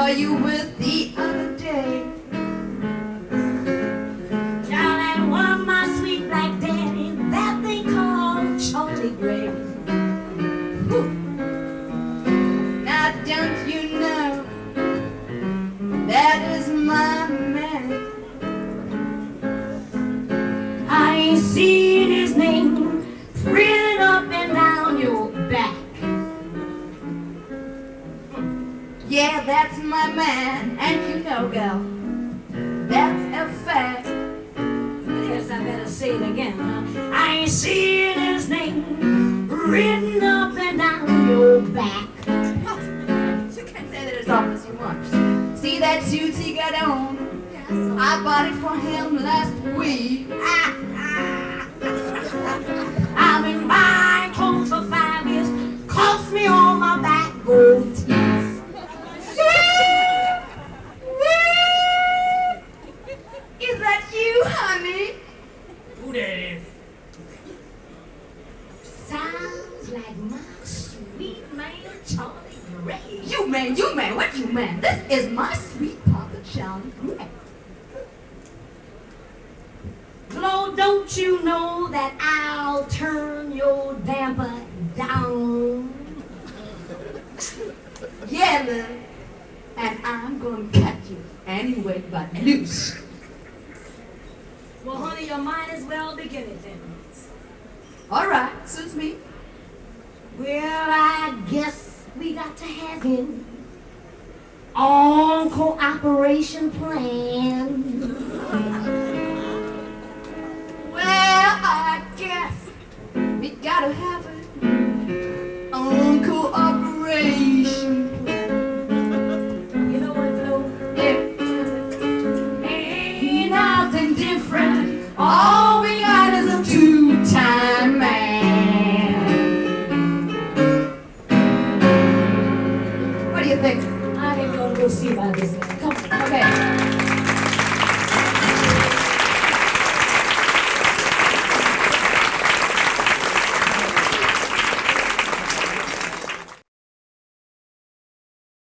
saw you with the other day. Now that was my sweet black daddy that they call Charlie Gray. Now don't you know that is my man? I ain't seen his name written up and down your back. Yeah, that's my man, and you know, girl, that's a fact. I guess I better say it again. I ain't seen his name written up and down your back. You can say that as often as you want. See that suit he got on? I bought it for him last week. I've been buying clothes for 5 years, cost me all my back gold teeth. Is that you, honey? Who that is? Sounds like my sweet man Charlie Gray. You man, what you man? This is my sweet Papa Charlie Gray. Flo, don't you know that I'll turn your damper down? Yeah, love. And I'm gonna cut you anyway but loose. Well, honey, you might as well begin it then. All right, suits me. Well, I guess we got to have him on cooperation plan. Well, I guess we gotta have it on cooperation. You know what, Flo? Yeah. Ain't nothing different. All